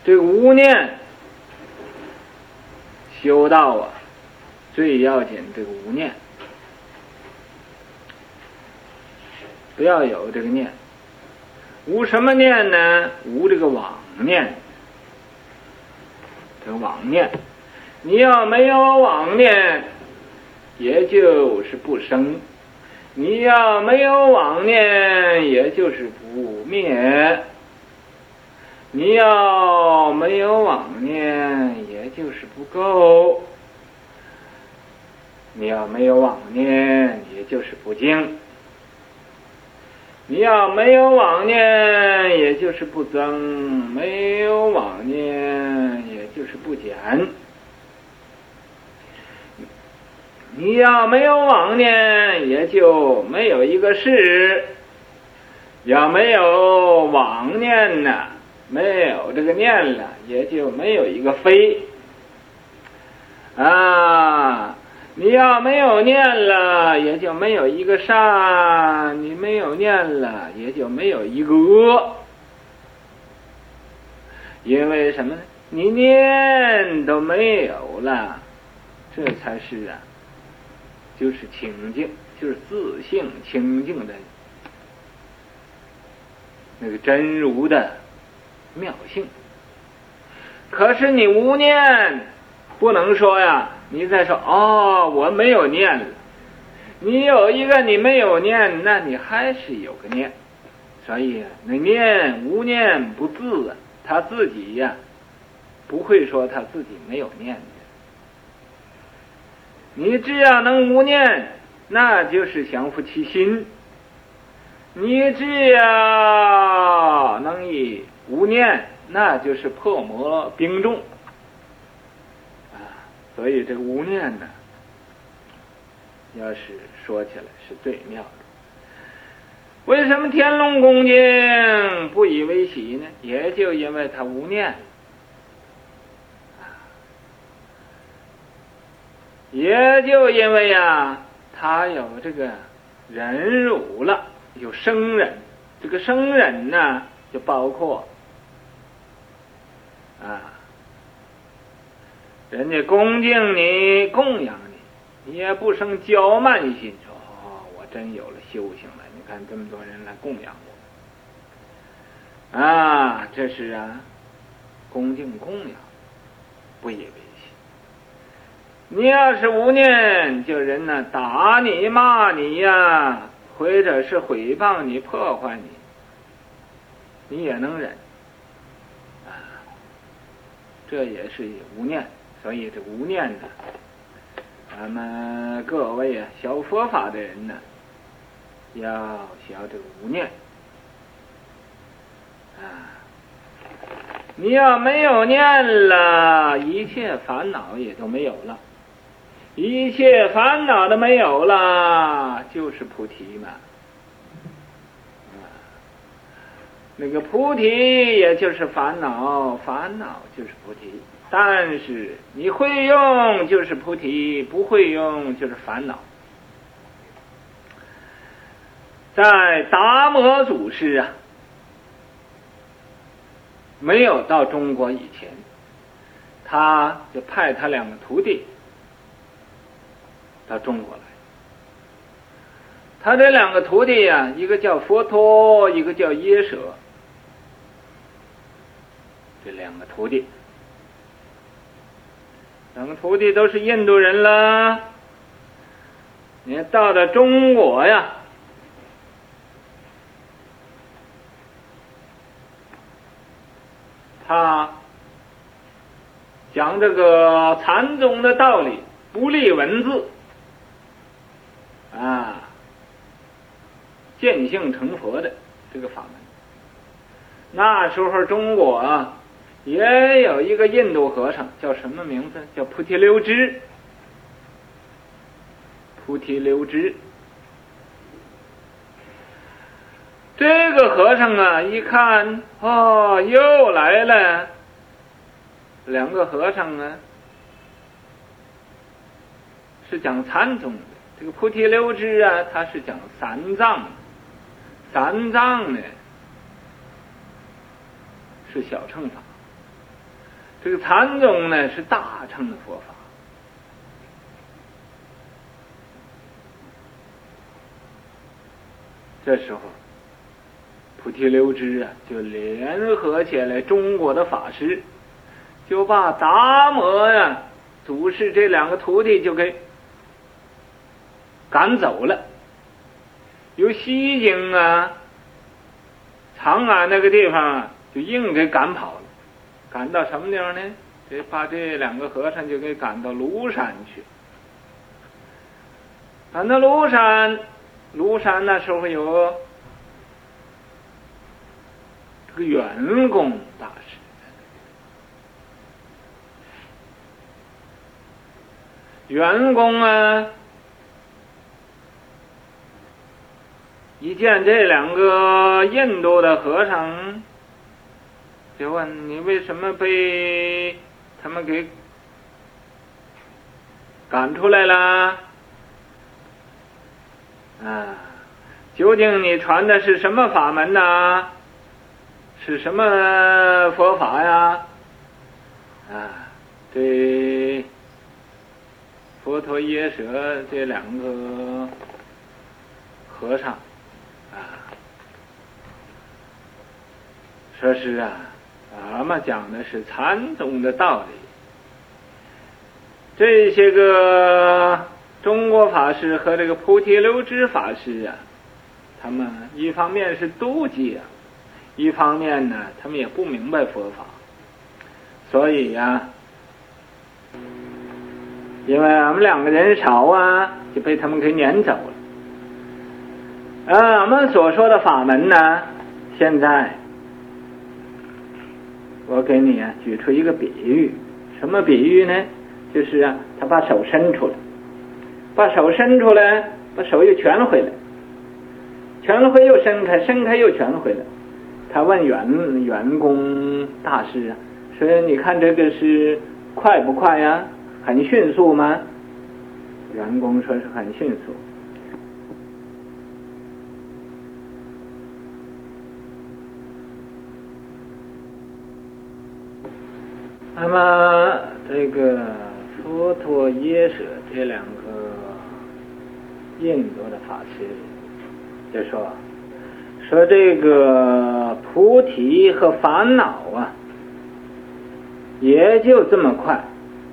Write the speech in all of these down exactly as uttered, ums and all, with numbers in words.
这个无念修道啊，最要紧这个无念，不要有这个念。无什么念呢？无这个妄念。这个妄念，你要没有妄念，也就是不生；你要没有妄念，也就是不灭；你要没有妄念，也就是不够；你要没有妄念，也就是不净；你要没有妄念，也就是不增；没有妄念，也就是不减。你要没有妄念，也就没有一个是；要没有妄念呢，没有这个念了，也就没有一个非。啊，你要没有念了，也就没有一个善；你没有念了，也就没有一个恶。因为什么呢？你念都没有了，这才是啊，就是清净，就是自性清净的那个真如的妙性。可是你无念，不能说呀，你再说哦，我没有念了。你有一个你没有念，那你还是有个念。所以那念无念不自啊，他自己呀不会说他自己没有念的。你只要能无念，那就是降伏其心；你只要能以无念，那就是破魔兵众啊。所以这个无念呢，要是说起来是最妙的。为什么天龙恭敬不以为喜呢？也就因为他无念，也就因为呀，他有这个忍辱了，有生忍。这个生忍呢，就包括啊，人家恭敬你、供养你，你也不生骄慢心，说哦，我真有了修行了。你看这么多人来供养我，啊，这是啊，恭敬供养，不以为喜。你要是无念，就人呢打你、骂你呀，或者是诽谤你、破坏你，你也能忍啊。这也是无念。所以这无念呢，咱们各位啊，学佛法的人呢，要学这个无念啊。你要没有念了，一切烦恼也都没有了。一切烦恼都没有了，就是菩提嘛。啊，那个菩提也就是烦恼，烦恼就是菩提。但是你会用就是菩提，不会用就是烦恼。在达摩祖师啊没有到中国以前，他就派他两个徒弟到中国来。他这两个徒弟啊，一个叫佛陀，一个叫耶舍。这两个徒弟两个徒弟都是印度人了。你到了中国呀，他讲这个禅宗的道理，不立文字啊，见性成佛的这个法门。那时候中国啊也有一个印度和尚，叫什么名字？叫菩提流支。菩提流支，这个和尚啊，一看，哦，又来了两个和尚啊，是讲禅宗的。这个菩提流支啊，他是讲三藏的。三藏呢是小乘法这个禅宗呢是大乘的佛法。这时候菩提流支啊就联合起来中国的法师，就把达摩呀、啊、祖师这两个徒弟就给赶走了，由西京啊长安那个地方啊就硬给赶跑了。赶到什么地方呢？这把这两个和尚就给赶到庐山去。赶到庐山，庐山那时候有这个圆公大师，圆公啊一见这两个印度的和尚，就问你为什么被他们给赶出来了啊？究竟你传的是什么法门呢？是什么佛法呀？啊，这佛陀耶舍这两个和尚啊，说是啊，咱们讲的是禅宗的道理。这些个中国法师和这个菩提流支法师啊，他们一方面是妒忌啊，一方面呢他们也不明白佛法，所以呀、啊，因为俺们两个人少啊，就被他们给撵走了。而俺们所说的法门呢，现在我给你啊举出一个比喻。什么比喻呢？就是啊，他把手伸出来，把手伸出来，把手又蜷回来，蜷回又伸开，伸开又蜷回来。他问圆圆公大师啊，说你看这个是快不快呀？很迅速吗？圆公说是很迅速。那么这个佛陀耶舍这两个印度的法师就说说这个菩提和烦恼啊也就这么快，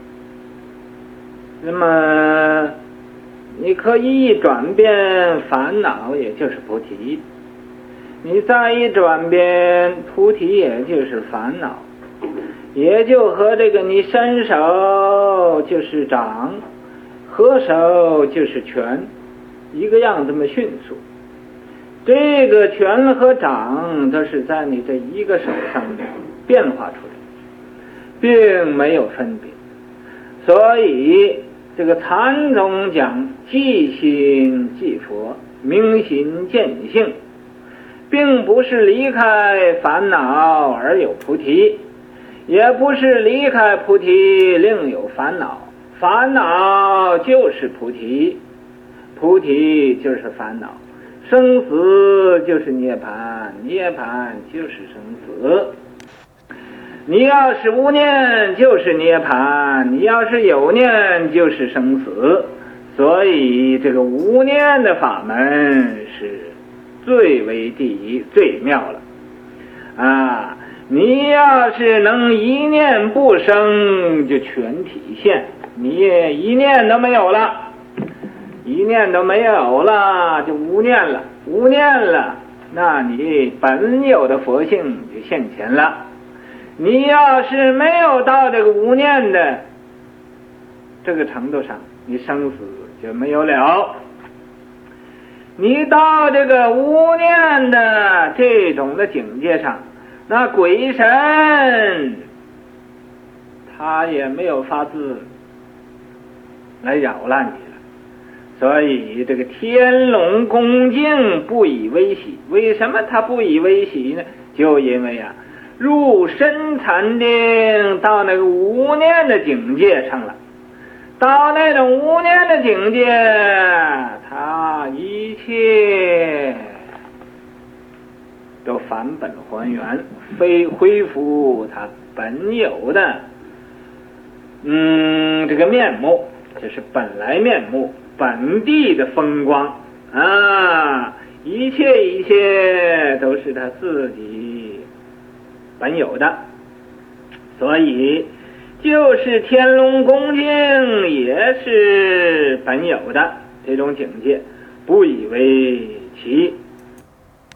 那么你可以一转变烦恼也就是菩提，你再一转变菩提也就是烦恼，也就和这个你伸手就是掌，合手就是拳，一个样这么迅速。这个拳和掌都是在你这一个手上变化出来，并没有分别。所以这个禅宗讲即心即佛，明心见性，并不是离开烦恼而有菩提，也不是离开菩提另有烦恼，烦恼就是菩提，菩提就是烦恼，生死就是涅槃，涅槃就是生死。你要是无念就是涅槃，你要是有念就是生死。所以这个无念的法门是最为第一，最妙了啊！你要是能一念不生，就全体现，你一念都没有了，一念都没有了，就无念了，无念了，那你本有的佛性就现前了。你要是没有到这个无念的这个程度上，你生死就没有了。你到这个无念的这种的境界上，那鬼神他也没有法子来扰乱你了。所以这个天龙恭敬不以为喜，为什么他不以为喜呢？就因为啊入深禅定，到那个无念的境界上了，到那种无念的境界，他一切都返本还原，非恢复他本有的嗯，这个面目，这是本来面目，本地的风光啊，一切一切都是他自己本有的，所以就是天龙恭敬也是本有的，这种境界不以为奇。